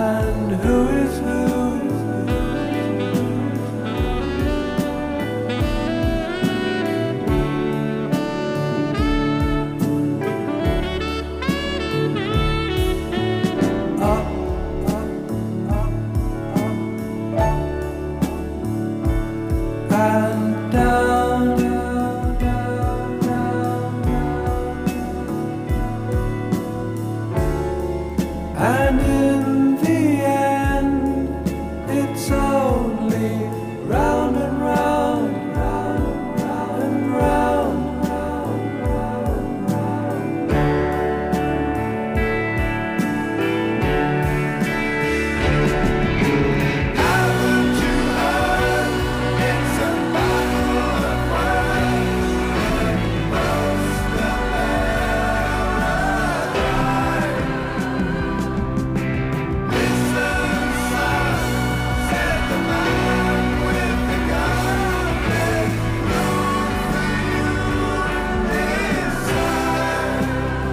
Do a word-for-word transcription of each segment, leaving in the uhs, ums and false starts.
And who is who? And down, down, down, and in the end, it's only round and round, round, round and round, round, round, round. Haven't you heard? It's a battle of words. Most of them are alive. Listen, son, said the man with the gun. There's room for you inside.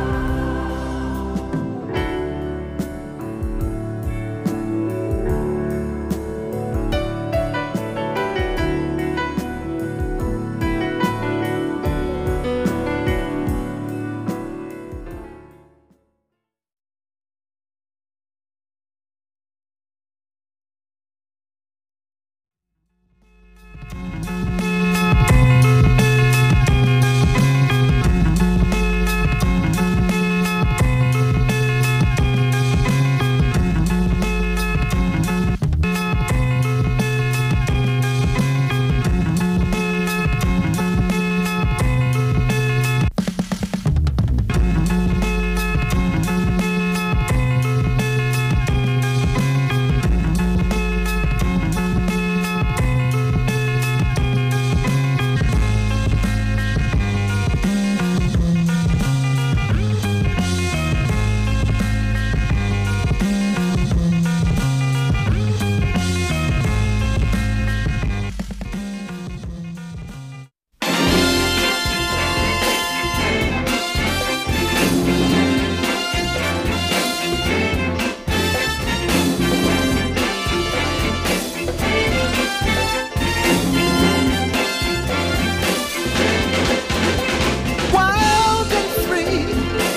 Wild and free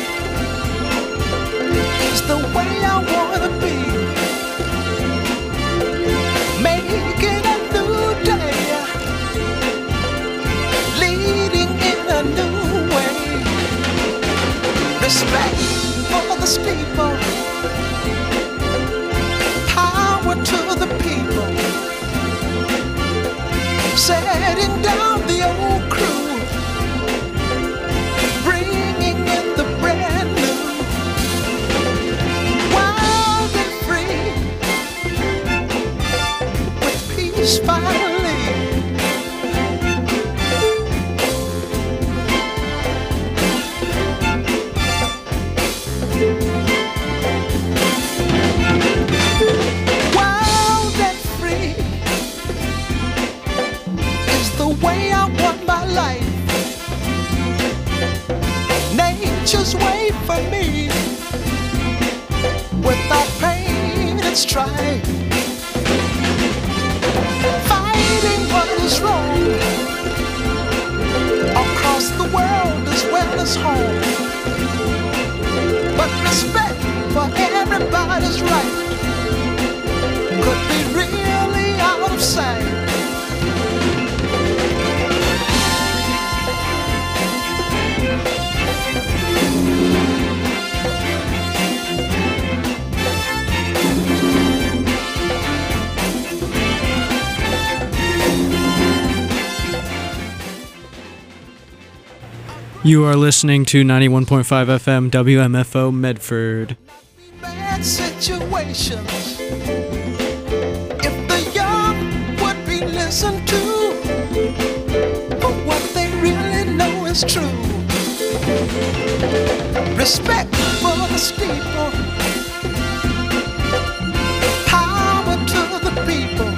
is the way I wanna be. Making a new day, leading in a new way. Respect for the steeple, power to the people. Setting down the old crew, bringing in the brand new. Wild and free, with peace finally. Wild and free is the way I want my life. Nature's way for me, without pain and strife. Fighting what is wrong across the world as well as home. But respect for everybody's right could be really out of sight. You are listening to ninety-one point five F M W M F O Medford. Bad situations, if the young would be listened to, but what they really know is true. Respect for the steeple, power to the people.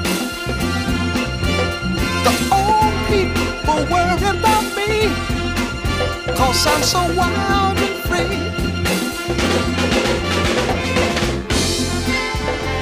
The old people worry about me, 'cause I'm so wild and free.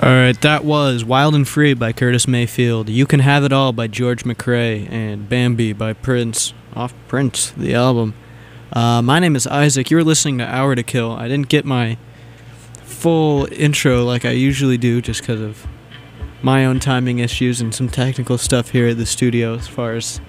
Alright, that was Wild and Free by Curtis Mayfield, You Can Have It All by George McRae, and Bambi by Prince, off Prince, the album. Uh, my name is Isaac, you're listening to Hour to Kill. I didn't get my full intro like I usually do just because of my own timing issues and some technical stuff here at the studio as far as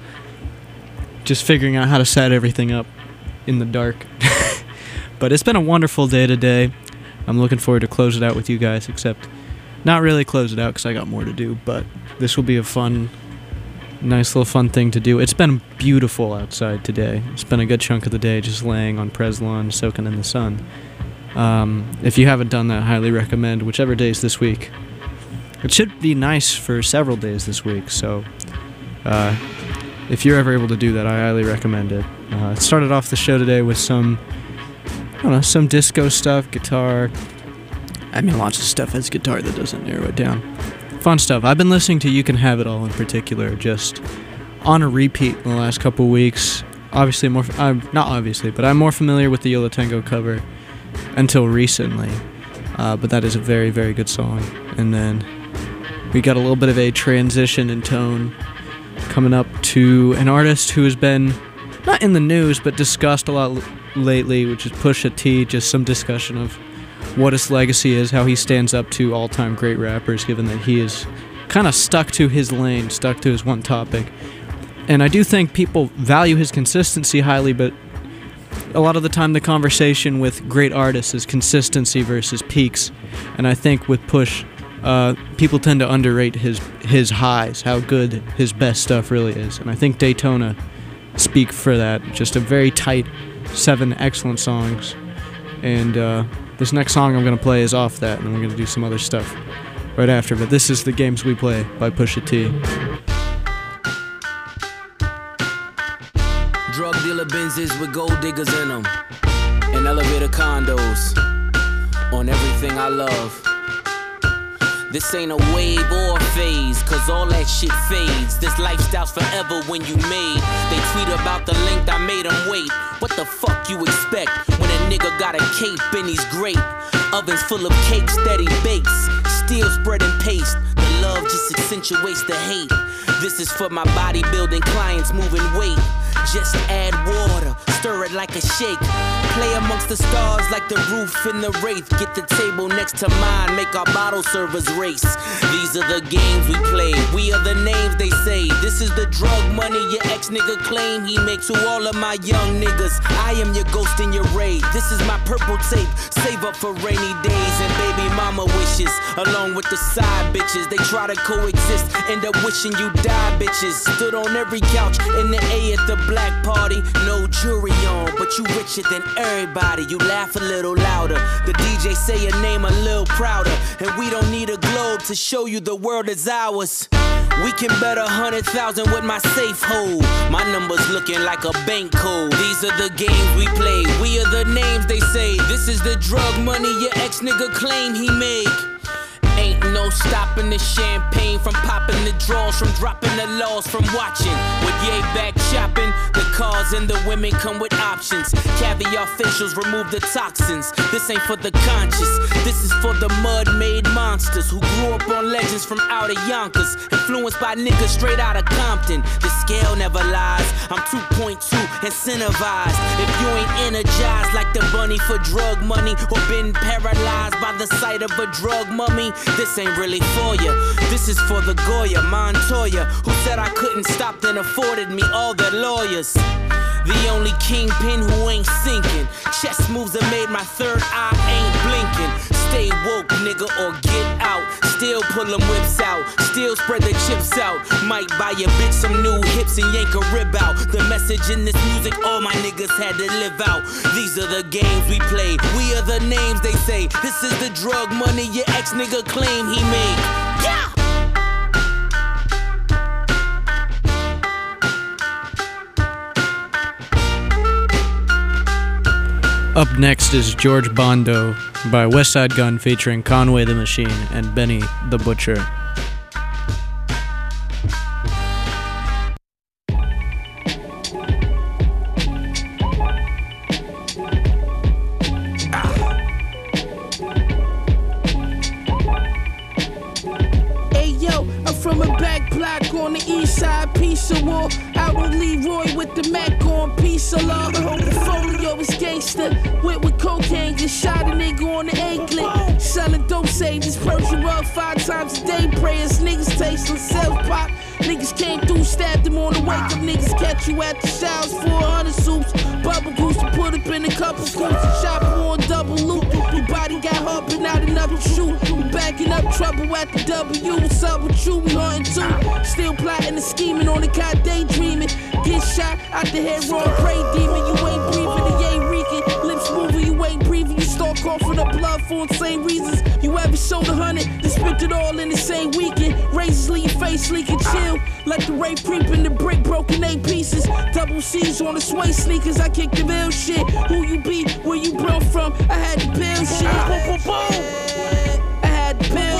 just figuring out how to set everything up in the dark. But it's been a wonderful day today. I'm looking forward to close it out with you guys, except not really close it out because I got more to do, but this will be a fun, nice little fun thing to do. It's been beautiful outside today. It's been a good chunk of the day just laying on Pres lawn, soaking in the sun. Um, if you haven't done that, I highly recommend whichever days this week. It should be nice for several days this week, so uh, if you're ever able to do that, I highly recommend it. Uh, I started off the show today with some, I don't know, some disco stuff, guitar. I mean, lots of stuff has guitar that doesn't narrow it down. Fun stuff. I've been listening to You Can Have It All in particular, just on a repeat in the last couple weeks. Obviously, more I'm not obviously, but I'm more familiar with the Yo La Tengo cover until recently. Uh, but that is a very, very good song. And then we got a little bit of a transition in tone coming up to an artist who has been not in the news, but discussed a lot l- lately, which is Pusha T. Just some discussion of what his legacy is, how he stands up to all-time great rappers, given that he is kind of stuck to his lane, stuck to his one topic. And I do think people value his consistency highly, but a lot of the time the conversation with great artists is consistency versus peaks. And I think with Push, uh, people tend to underrate his his highs, how good his best stuff really is. And I think Daytona speak for that. Just a very tight seven excellent songs. And uh, this next song I'm going to play is off that, and we're going to do some other stuff right after. But this is The Games We Play by Pusha T. Drug dealer Benzes with gold diggers in them, and elevator condos on everything I love. This ain't a wave or a phase, cause all that shit fades. This lifestyle's forever when you made. They tweet about the length I made them wait. What the fuck you expect when a nigga got a cape and he's great? Ovens full of cakes that he bakes, still spreading paste. The love just accentuates the hate. This is for my bodybuilding clients moving weight. Just add water, stir it like a shake. Play amongst the stars like the roof in the Wraith. Get the table next to mine, make our bottle servers race. These are the games we play, we are the names they say. This is the drug money your ex-nigga claim he makes to all of my young niggas. I am your ghost in your raid. This is my purple tape, save up for rainy days and baby mama wishes. Along with the side bitches, they try to coexist, end up wishing you die bitches. Stood on every couch in the A at the black party, no jury on, but you richer than everybody. You laugh a little louder, the D J say your name a little prouder, and we don't need a globe to show you the world is ours. We can bet a hundred thousand with my safe hold. My numbers looking like a bank code. These are the games we play, we are the names they say. This is the drug money your ex-nigga claim he make. Ain't no stopping the champagne from popping the draws, from dropping the laws, from watching. With yay back shopping, the cars and the women come with options. Caviar facials remove the toxins. This ain't for the conscious, this is for the mud-made monsters who grew up on legends from out of Yonkers, influenced by niggas straight out of Compton. The scale never lies, I'm two point two incentivized. If you ain't energized like the bunny for drug money, or been paralyzed by the sight of a drug mummy, this ain't really for ya. This is for the Goya, Montoya, who said I couldn't stop, then afforded me all their lawyers. The only kingpin who ain't sinking. Chess moves that made my third eye ain't blinking. Stay woke, nigga, or get out. Still pull them whips out, still spread the chips out. Might buy your bitch some new hips and yank a rib out. The message in this music all my niggas had to live out. These are the games we play, we are the names they say. This is the drug money your ex-nigga claim he made. Yeah! Up next is George Bondo by Westside Gun featuring Conway the Machine and Benny the Butcher. side piece of war. Out with Leroy with the Mac on, piece of love. The whole portfolio is gangster. Whip with cocaine, just shot a nigga on the anklet. Selling dope, say this Persian rug five times a day. Prayers, niggas tasting self pop. Niggas came through, stabbed them on the wake up. Niggas catch you at the showers, four hundred soups. Bubble goose to put up in a couple scoops. Chopper on double loop. Your body got hard, but not enough to shoot. We backing up trouble at the W. What's up with you? We hunting too. Still plotting and scheming on the cot, daydreaming. Get shot out the head, wrong prey demon. You ain't breathing, you ain't reeking. Lips moving, you ain't breathing. You start coughing up blood for insane reasons. You ever sold a hundred, then spent it all in the same weekend. Razors leave your face leaking, chill. Let the rape creep in the brick, broken eight pieces. Double C's on the sway sneakers. I kick the real shit. Who you be? Where you brought from? I had the pill shit. I had the pill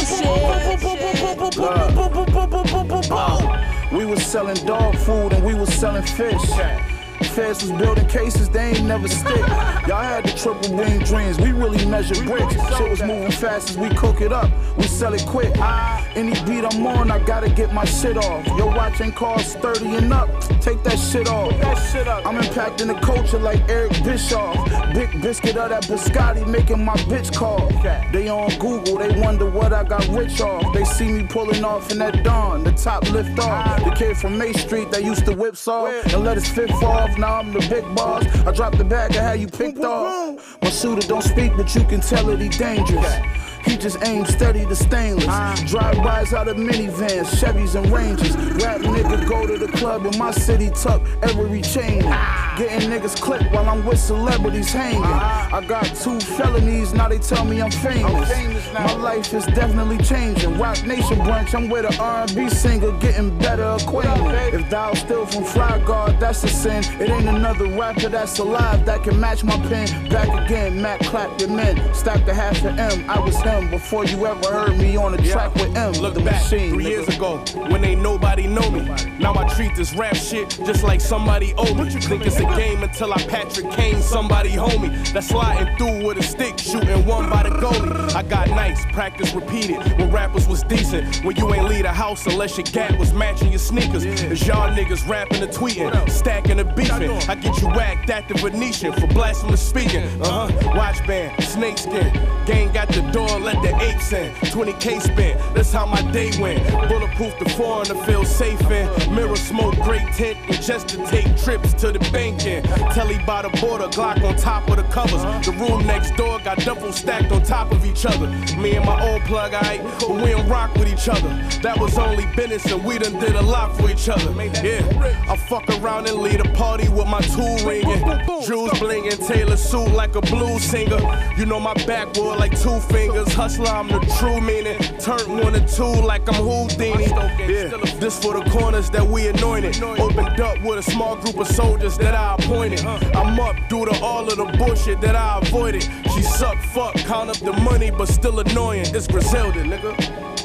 shit. We was selling dog food and we was selling fish. Feds was building cases, they ain't never stick. Y'all had the triple wing dreams, we really measured bricks. Shit was moving fast as we cook it up, we sell it quick. Any beat I'm on, I gotta get my shit off. Your watch ain't cost thirty and up, take that shit off. I'm impacting the culture like Eric Bischoff. Big biscuit of that biscotti, making my bitch call. They on Google, they wonder what I got rich off. They see me pulling off in that dawn, the top lift off. The kid from May Street that used to whip saw and let his fifth off. Now I'm the big boss. I dropped the bag, I had you picked off. My shooter don't speak, but you can tell that he dangerous. He just aims steady to stainless. Drive-bys out of minivans, Chevys and Rangers. Rap nigga go to the club in my city, tuck every chain. Getting niggas clipped while I'm with celebrities hanging. I got two felonies, now they tell me I'm famous. My life is definitely changing. Rock Nation brunch, I'm with an R and B singer, getting better acquainted. If thou still from Fly Guard, that's a sin. It ain't another rapper that's alive that can match my pen. Back again, Mac clap your men. Stack the half of M, I was him before you ever heard me on the track with M. Look the back machine, three nigga. years ago when ain't nobody know me. Now I treat this rap shit just like somebody owe me. Think it's a game until I Patrick Kane somebody homie. That's sliding through with a stick, shooting one by the goalie. I got nice, practice repeated when rappers was decent. When you ain't leave the house unless your gap was matching your sneakers. It's y'all niggas rapping and tweeting, stacking and beefing. I get you whacked at the Venetian for blasphemous speaking. Uh huh. Watch band, snakeskin. Gang got the door, let the apes in. twenty K spent, that's how my day went. Bulletproof the foreign to feel safe in. Mirror smoke, great tent, and just to take trips to the bank in. Telly by the border, Glock on top of the covers. The room next door got double stacked on top of each other. Me and my old plug, I but we don't rock with each other. That was only business and we done did a lot for each other. Yeah, I fuck around and lead a party with my tool ringing. Jewels blinging, Taylor suit like a blues singer. You know my backwood like two fingers. Hustler, I'm the true meaning. Turn one and two like I'm Houdini. Yeah, this for the corners that we anointed. Opened up with a small group of soldiers that I appointed. I'm up due to all of the bullshit that I avoided. She suck, fuck, count up the money, but still annoying. It's Griselda, nigga.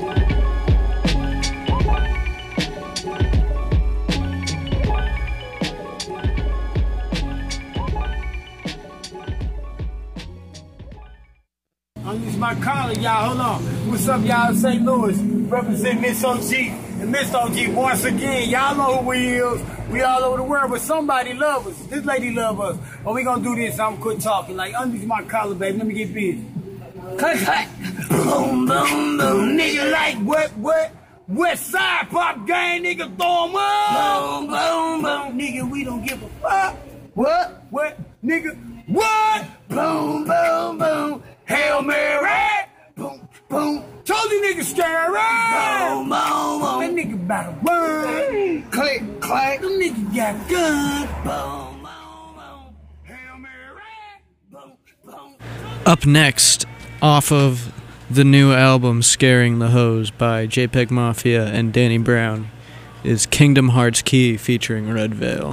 This is my colleague, y'all. Hold on. What's up, y'all? Saint Louis. Represent Miss O G. And Miss O G, once again, y'all know who we is. We all over the world, but somebody love us. This lady love us. But we gonna do this. I'm quit talking. Like, under my collar, baby. Let me get busy. Clack, clack. Boom, boom, boom. Nigga like what, what? West Side Pop Gang, nigga, throw 'em up. Boom, boom, boom. Nigga, we don't give a fuck. What? What? Nigga, what? Boom, boom, boom. Hail Mary! Boom, boom. Told you niggas scary! Boom, boom, boom. That nigga about to run. Click, clack. Them niggas got a gun. Boom, boom, boom. Hail Mary! Boom, boom. Up next, off of the new album Scaring the Hoes by JPEG Mafia and Danny Brown, is Kingdom Hearts Key featuring Red Veil.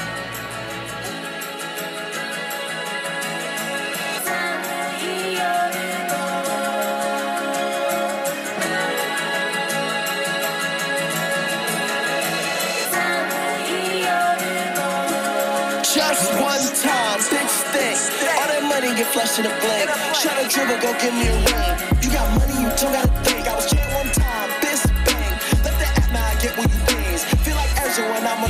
Flush in the blank. Try to dribble, go give me a ring. You got money, you don't gotta think. I was jail one time, this bang. Left the app, now I get what you things. Feel like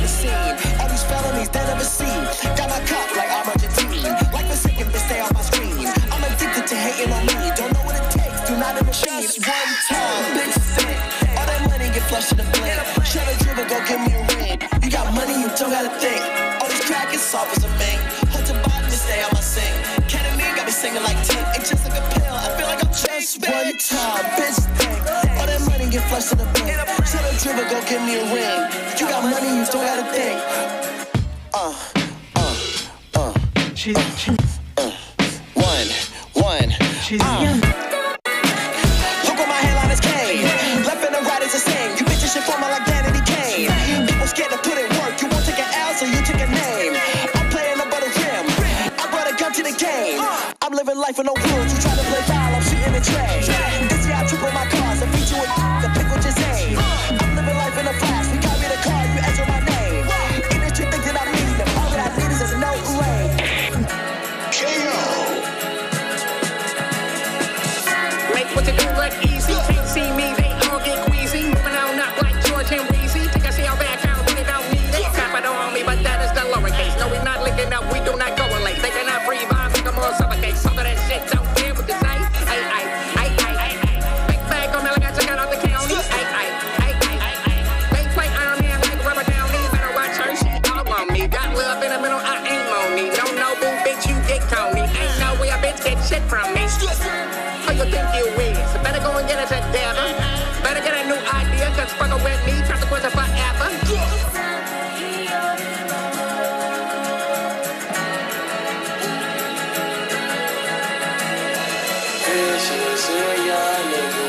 the scene. All these felonies they never seen. Got my cup like I'm Argentine. Like the second bitch stay on my screen. I'm addicted to hating on me. Don't know what it takes, do not a machine. Just one time, bitch sick. All that money get flushed in the blink. Shut a dribble, go give me a ring. You got money, you don't gotta think. All these crack is soft as a mink. Hold your body to stay on my sink. Ketamine got me singing like Tink. It's just like a pill, I feel like I'm just one time, bitch sick. All that money get flushed in the blink. Shut a dribble, go give me a ring. You got money, you don't gotta think. Uh, uh, uh. She's, she's, uh. One, one. She's uh. young. Look on my hairline is cane. Left and the right is a sing. You bitches shit for me like Danny Kane. People scared to put in work. You won't take an L, so you take a name. I'm playing up on the rim. I brought a gun to the game. I'm living life with no rules. You try to play foul, I'm shooting the tray. This year I triple my cars. I beat you with the pick with your name. I'm living life in a flash. We carry the car, you answer my name. Industry think that I need them. All that I need is no rain. K O. Make what you do look easy. Can't see me, they all get queasy. Moving on up like George and Weezy. Take a see how back out, really don't need it. Capital on me, but that is the lowercase. No, we not linking up, we do not correlate. They cannot breathe, I make them all suffocate. Some of that shit don't care what they say. Ay, ay, ay, ay, ay, ay. Big bag on me like I took out off the county. Ay, ay, ay, ay, ay, ay. They play Iron Man like Robert Downey. Better watch her, she all on me. Got love in the middle, I ain't money. No, no, boo, bitch, you get Tony. Ain't no way a bitch get shit from me. Who you think you is? Better go and get it together. Better get a new idea, cause fuckin' with me, consequences forever. This is a young nigga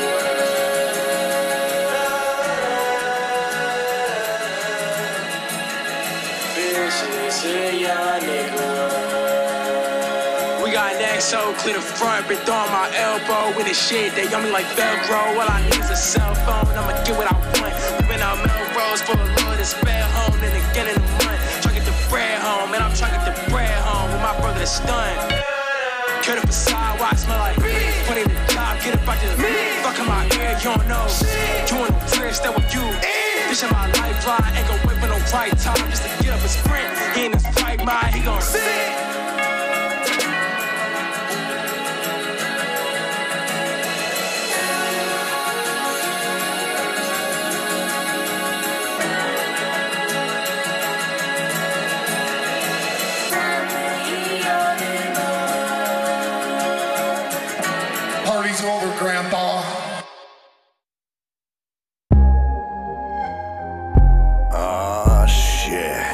world. This is a young nigga world. We got next, so clear the front, been throwing my elbow with the shit. They on me like Velcro. All I need is a cell phone, I'ma get what I want. We been out Melrose for a little to spare home, then again in the month. Try to get the bread home, and I'm trying to get the bread home with my brother that's stunned. Cut up a sidewalk, smell like put in the job, get up out the fuck in my ear, you don't know. You in the bridge, that with you. Bitch in my lifeline, ain't gon' wait for no right time just to get up and sprint. He in his right mind, he gon' sit. Party's over, Grandpa. Ah, shit.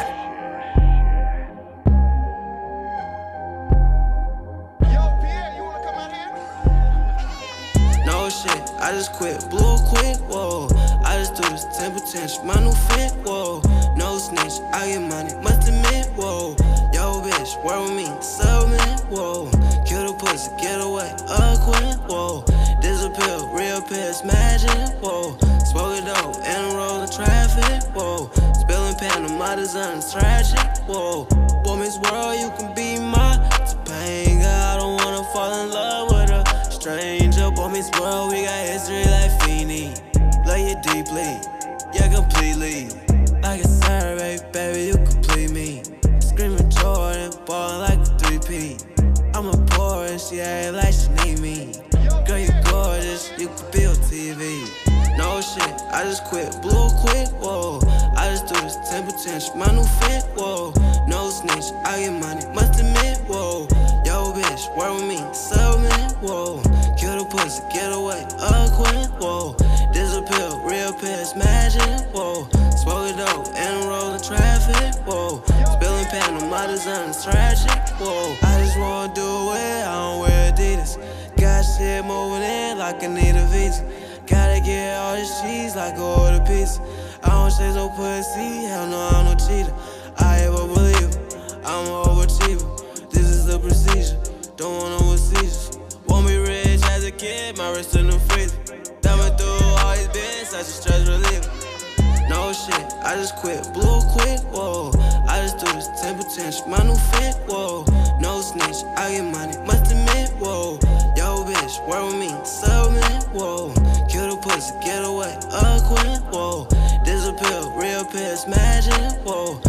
No shit, I just quit, blew quick, whoa. I just do this ten potential, my new fit, whoa. No snitch, I get money, must admit, whoa. Yo, bitch, work with me, settlement, whoa. Kill the pussy, get away, acquit, whoa. Disappear, reappear, smashing, whoa. Smoking dope, and rolling traffic, whoa. Spilling pan on my design, it's tragic, whoa. Woman's world, you can be my Topanga. I don't wanna fall in love with a stranger. Woman's world, we got history like Feeny. Love you deeply, yeah, completely. Like a survey, baby, you complete me. Screaming Jordan, ballin' like a three P. I'm a poor and she ain't like she need me. Girl, you gorgeous, you could be on T V. No shit, I just quit, blew quick, whoa. I just do this ten potential, my new fit, whoa. No snitch, I get money, must admit, whoa. Yo, bitch, work with me, settlement, whoa. Kill the pussy, get away, acquit, whoa. Disappear, reappear, smashing, whoa. Smoking dope, and rolling traffic, whoa. Spilling pan on my design, it's tragic, whoa. I just wanna do it, I don't wear Adidas. Got shit moving in like I need a visa. Gotta get all this cheese like I order pizza. I don't chase no pussy, hell no, I'm no cheater. I ever believe it, I'm an overachiever. This is the procedure, don't want no seizures. Won't be rich as a kid, my wrist in the freezer. Diamond through all these bins, such a stress reliever. No shit, I just quit, blew quick, whoa. I just do this ten potential, my new fit, whoa. No snitch, I get money, must admit, whoa. Yo, bitch, work with me, settlement, whoa. Kill the pussy, get away, acquit, whoa. Disappear, reappear, smashing, whoa.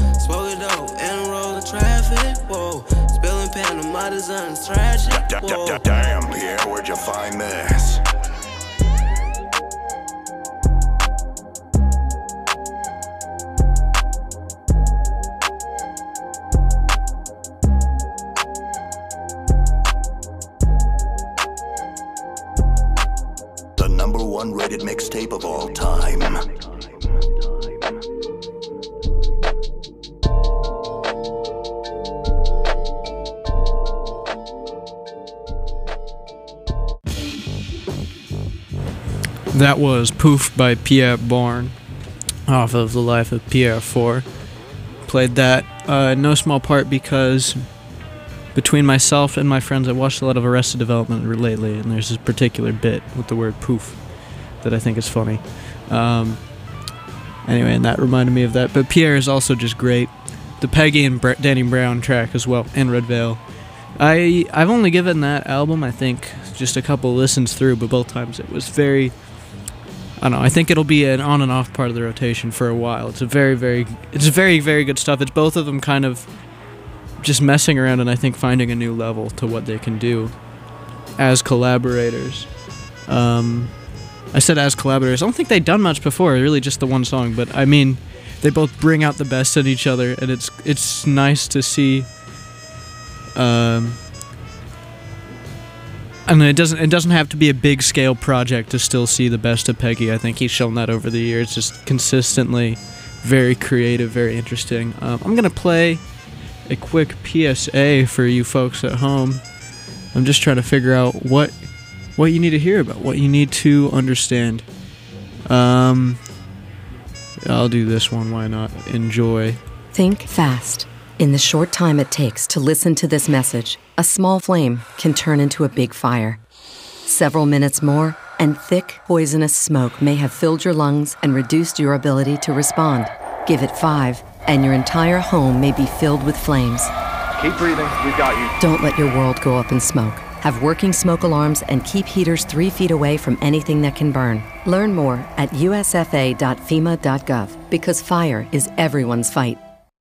whoa. Spilling Panama designs, tragic, whoa. Damn, Pierre, where'd you find this? The number one rated mixtape of all time. That was Poof by Pierre Bourne, off of The Life of Pierre four. Played that uh, in no small part because between myself and my friends, I watched a lot of Arrested Development lately, and there's this particular bit with the word poof that I think is funny. Um, anyway, and that reminded me of that. But Pierre is also just great. The Peggy and Br- Danny Brown track as well, and Red Veil. I, I've only given that album, I think, just a couple listens through, but both times it was very... I don't know, I think it'll be an on and off part of the rotation for a while. It's a very, very, it's very, very good stuff. It's both of them kind of just messing around and I think finding a new level to what they can do as collaborators. Um, I said as collaborators. I don't think they'd done much before, really just the one song, but I mean, they both bring out the best in each other, and it's it's nice to see. Um, And it doesn't it doesn't have to be a big scale project to still see the best of Peggy. I think he's shown that over the years, just consistently very creative, very interesting. Um, I'm gonna play a quick P S A for you folks at home. I'm just trying to figure out what what you need to hear about, what you need to understand. Um, I'll do this one. Why not? Enjoy. Think fast. In the short time it takes to listen to this message, a small flame can turn into a big fire. Several minutes more, and thick, poisonous smoke may have filled your lungs and reduced your ability to respond. Give it five, and your entire home may be filled with flames. Keep breathing, we've got you. Don't let your world go up in smoke. Have working smoke alarms and keep heaters three feet away from anything that can burn. Learn more at U S F A dot FEMA dot gov, because fire is everyone's fight.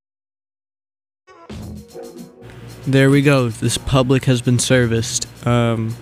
There we go. This public has been serviced. Um,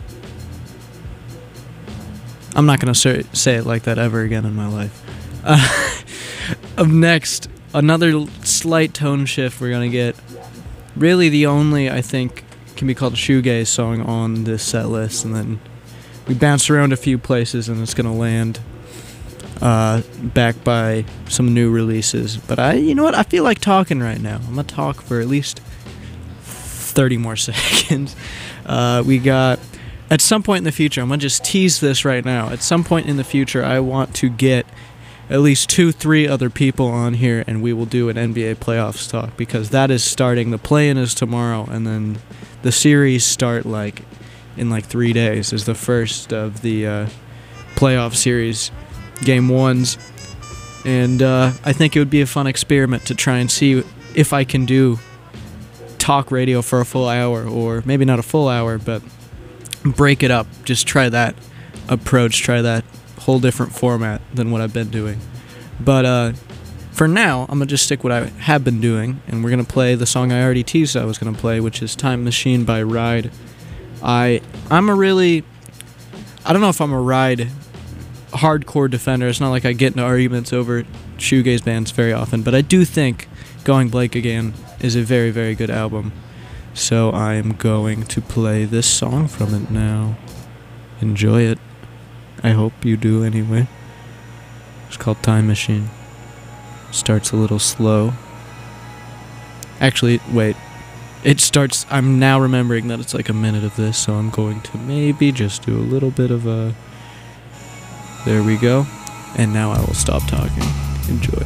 I'm not going to ser- say it like that ever again in my life. Uh, up next, another slight tone shift we're going to get. Really the only, I think, can be called a shoegaze song on this set list. And then we bounce around a few places and it's going to land uh, back by some new releases. But I, you know what? I feel like talking right now. I'm going to talk for at least thirty more seconds. Uh, we got, at some point in the future, I'm going to just tease this right now. At some point in the future, I want to get at least two, three other people on here, and we will do an N B A playoffs talk, because that is starting. The play-in is tomorrow, and then the series start like in like three days is the first of the uh, playoff series, game ones. And uh, I think it would be a fun experiment to try and see if I can do talk radio for a full hour, or maybe not a full hour, but break it up. Just try that approach, try that whole different format than what I've been doing. But uh, for now, I'm going to just stick what I have been doing, and we're going to play the song I already teased I was going to play, which is Time Machine by Ride. I, I'm a really, I don't know if I'm a Ride hardcore defender. It's not like I get into arguments over shoegaze bands very often, but I do think Going Blake Again is a very, very good album. So I am going to play this song from it now. Enjoy it. I hope you do anyway. It's called Time Machine. Starts a little slow. Actually, wait. It starts, I'm now remembering that it's like a minute of this, so I'm going to maybe just do a little bit of a... There we go. And now I will stop talking. Enjoy.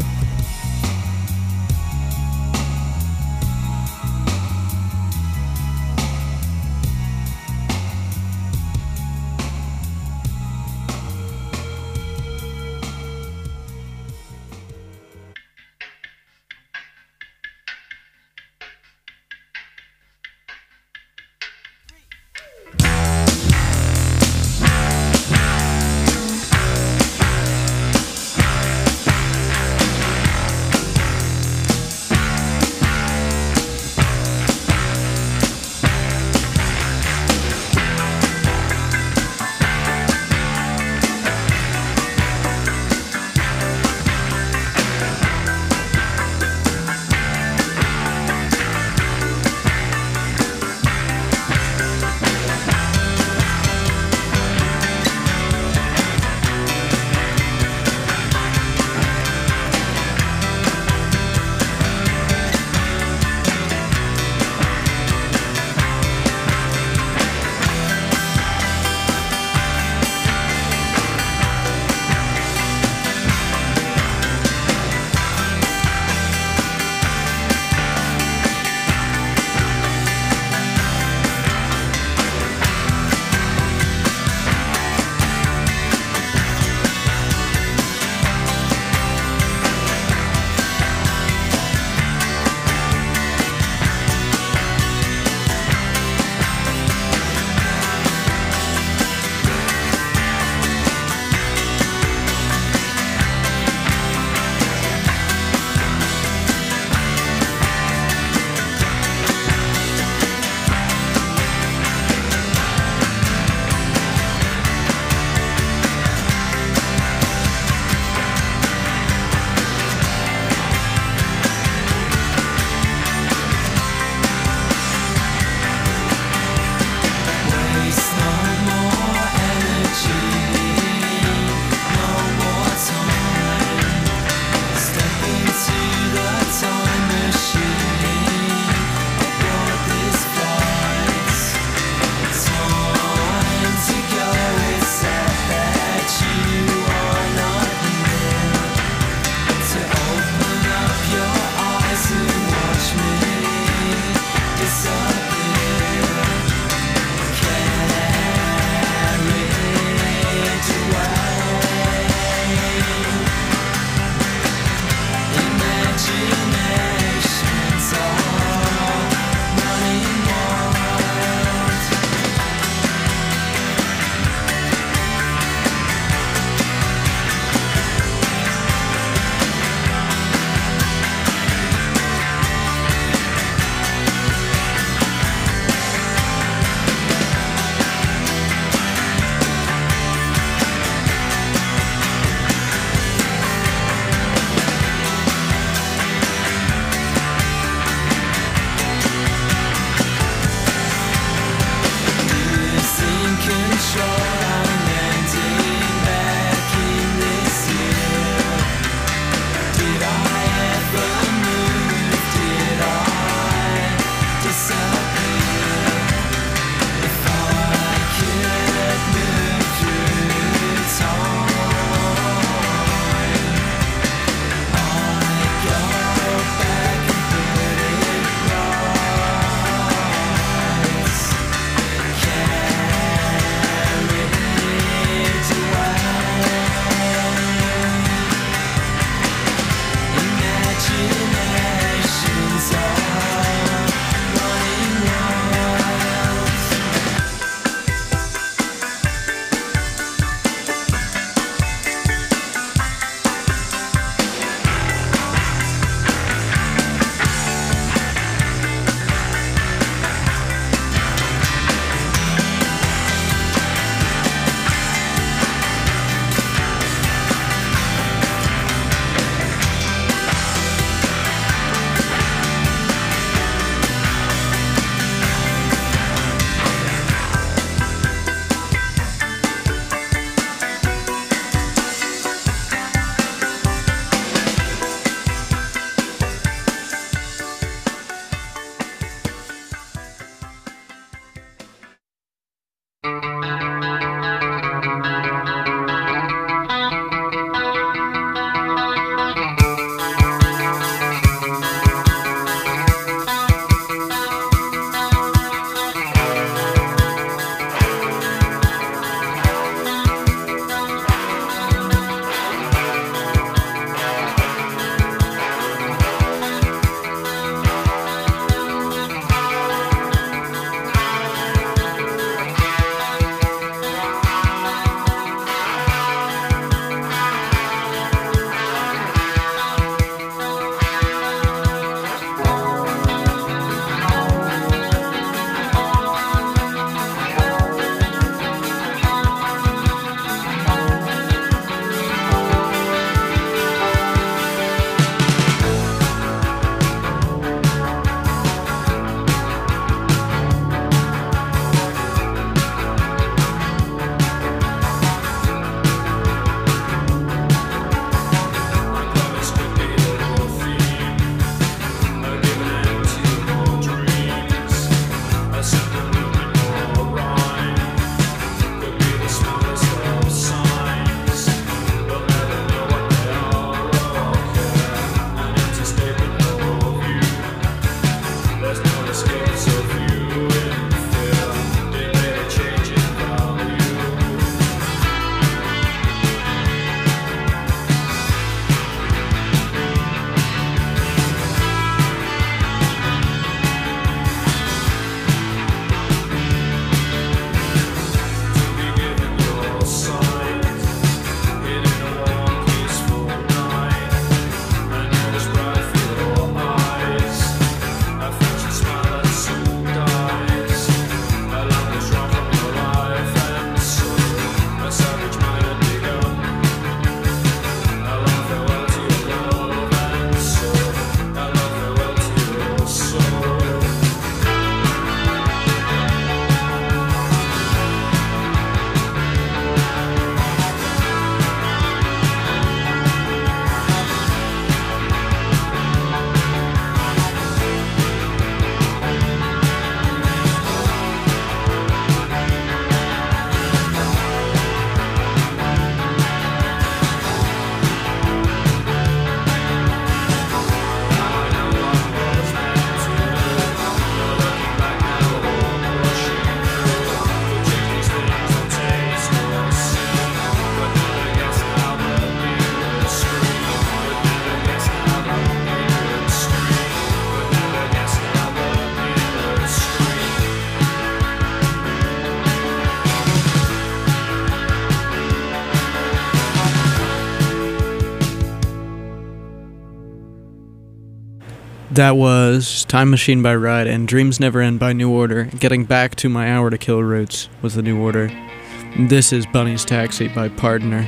That was Time Machine by Ride and Dreams Never End by New Order. Getting back to my Hour to Kill roots was the New Order. This is Bunny's Taxi by Partner.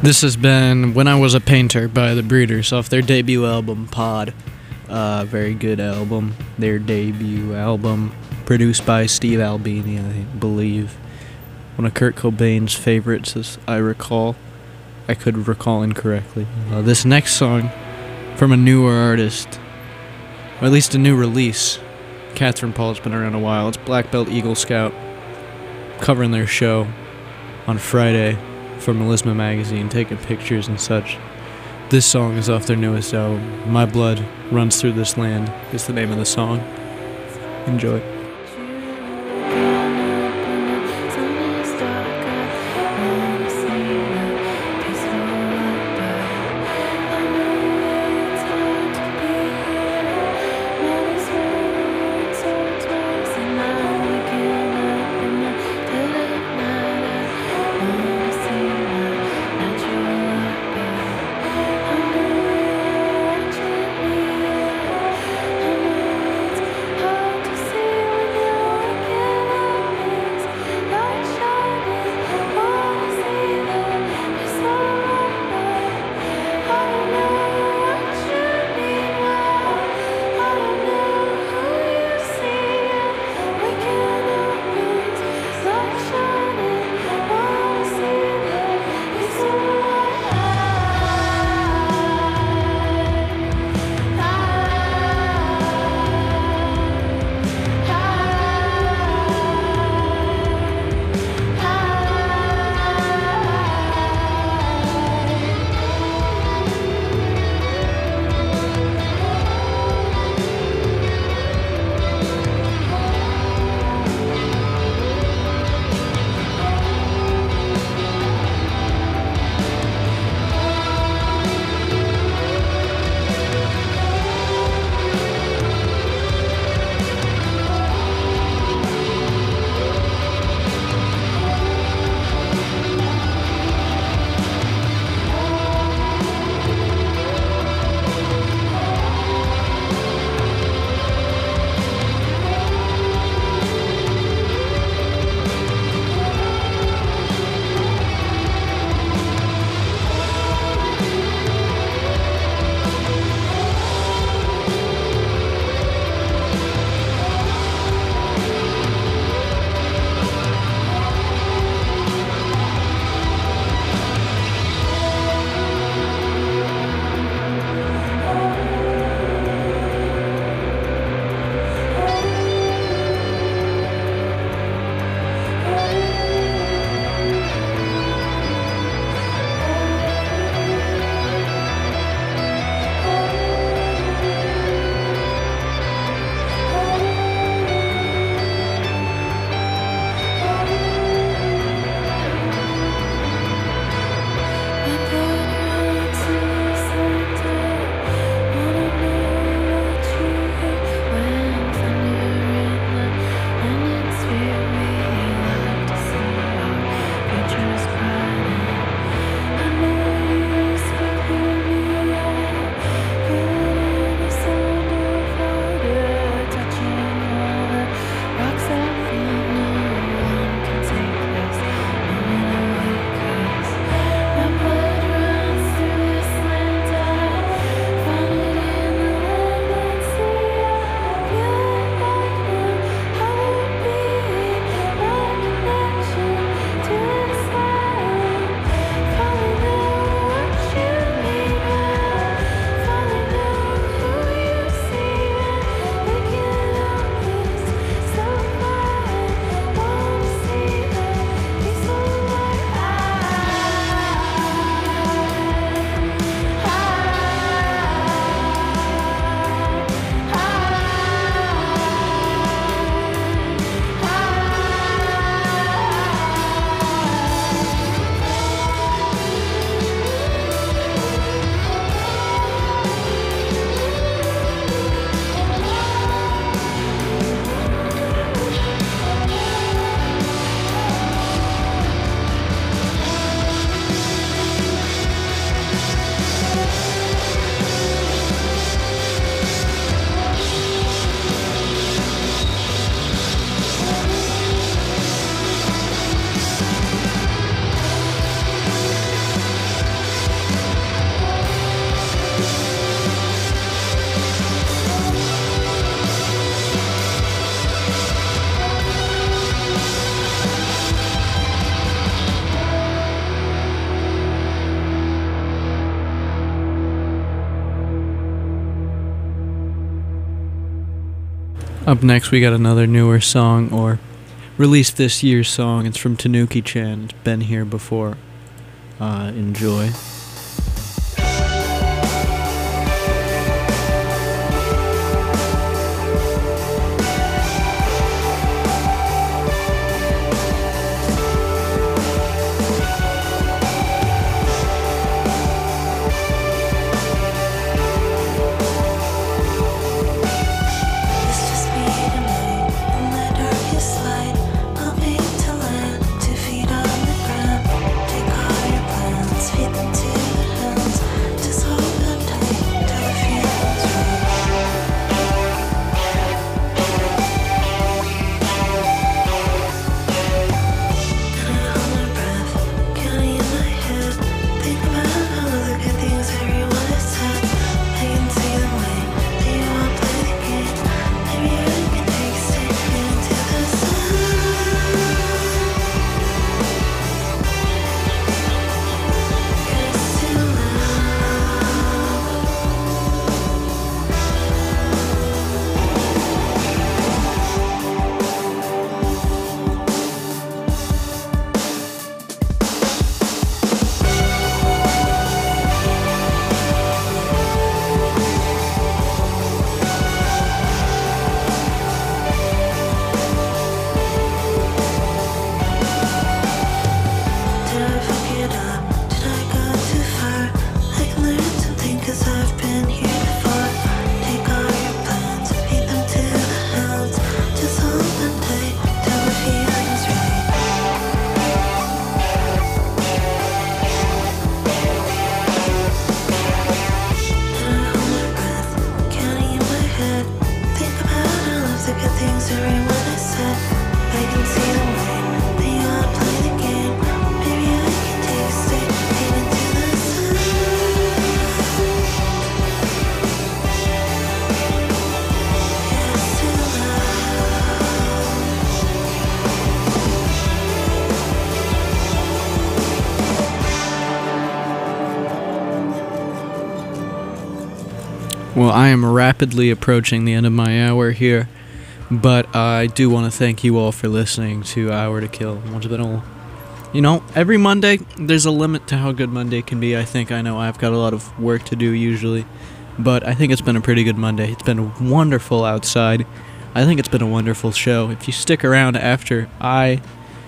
This has been When I Was a Painter by The Breeders off their debut album, Pod. Uh, very good album. Their debut album, produced by Steve Albini, I believe. One of Kurt Cobain's favorites, as I recall. I could recall incorrectly. Uh, this next song, from a newer artist, or at least a new release. Catherine Paul's been around a while. It's Black Belt Eagle Scout, covering their show on Friday for Melisma Magazine, taking pictures and such. This song is off their newest album. My Blood Runs Through This Land is the name of the song. Enjoy. See Up next, we got another newer song, or released this year's song. It's from Tanuki Chan. It's been here before. Uh, enjoy. Well, I am rapidly approaching the end of my hour here, but I do want to thank you all for listening to Hour to Kill. Once been a, you know, every Monday, there's a limit to how good Monday can be. I think I know I've got a lot of work to do usually, but I think it's been a pretty good Monday. It's been wonderful outside. I think it's been a wonderful show. If you stick around after I,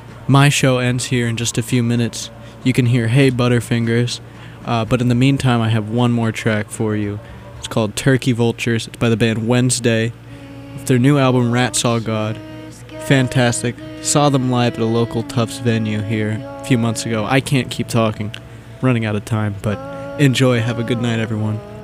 my show ends here in just a few minutes, you can hear Hey Butterfingers, uh, but in the meantime, I have one more track for you. It's called Turkey Vultures. It's by the band Wednesday. It's their new album, Rat Saw God. Fantastic. Saw them live at a local Tufts venue here a few months ago. I can't keep talking. Running out of time, but enjoy. Have a good night, everyone.